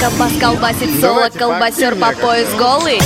Бочка бас колбасит соло, колбасер по пояс голый.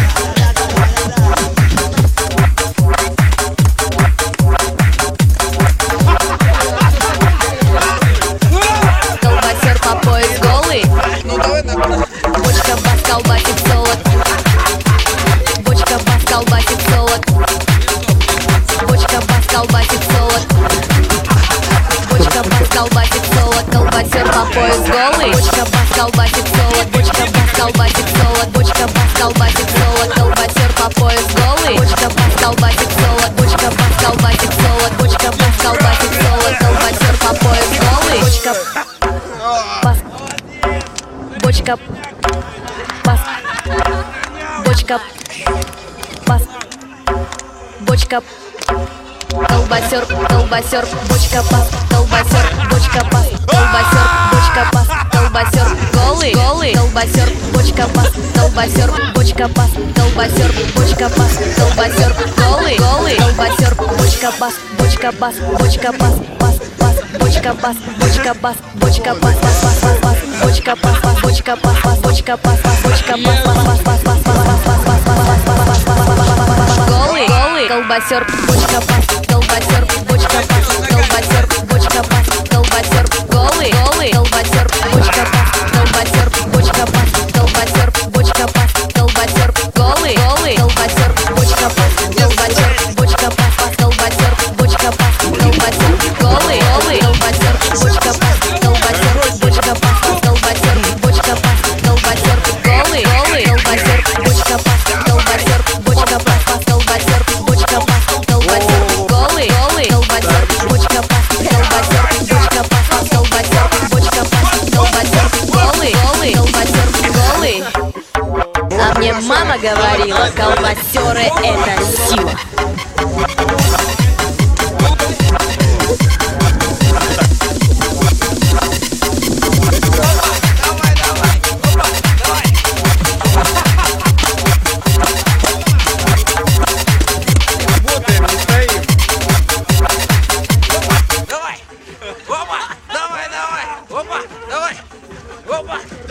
Колбасер по пояс голый. Бочка бас колбасит соло. Бочка бас колбасит соло. Бочка бас колбасит соло. Бочка бас колбасит соло, колбасер по пояс голый. Бочка бас колбасит соло, бочка бас колбасит соло. Бочка бас колбасит соло, колбасер по пояс голый. Бочка бас колбасит соло, бочка бас колбасит соло. Бочка бас колбасит соло, колбасер по пояс голый. Бочка бас. Бочка бас. Бочка бас. Бочка. Колбасер, колбасер, бочка бас, колбасер, бочка бас, колбасер, бочка бас, колбасер, голый, голый, колбасер, бочка бас, колбасер, бочка бас, колбасер, бочка бас, колбасер, голый, голый, колбасер, бочка бас, бочка бас, бочка бас, бас, бас, бочка бас, бочка бас, бочка бас, бас, бас, бас, бас, бочка бас, бас, бочка бас, бас, бочка бас, бас, бочка бас, бас, бас, бас, бас, бас, голый, голый, колбасер, бочка бас, колбасер, бочка бас, колбасер, бочка бас, колбасер, голый, голый, колбасер, бочка бас, колбасер, бочка бас, колбасер, бочка бас, колбасер, голый, голый, колбасер, бочка бас, колбасер, бочка бас, колбасер, бочка бас, колбасер, голый, голый, колбасер, бочка бас, колбасер, бочка бас, колбасер, бочка бас, колбасер, голый, голый, колбасер, бочка бас, колбасер, бочка бас, колбасер, бочка бас, колбасер, голый, голый, колбасер, бочка бас, колбасер, бочка бас, колбасер, бочка бас, колбасер, голый, голый, колбасер, голый. А мне мама говорила, колбасеры это сила. Опа! Давай! Опа! Давай! Опа!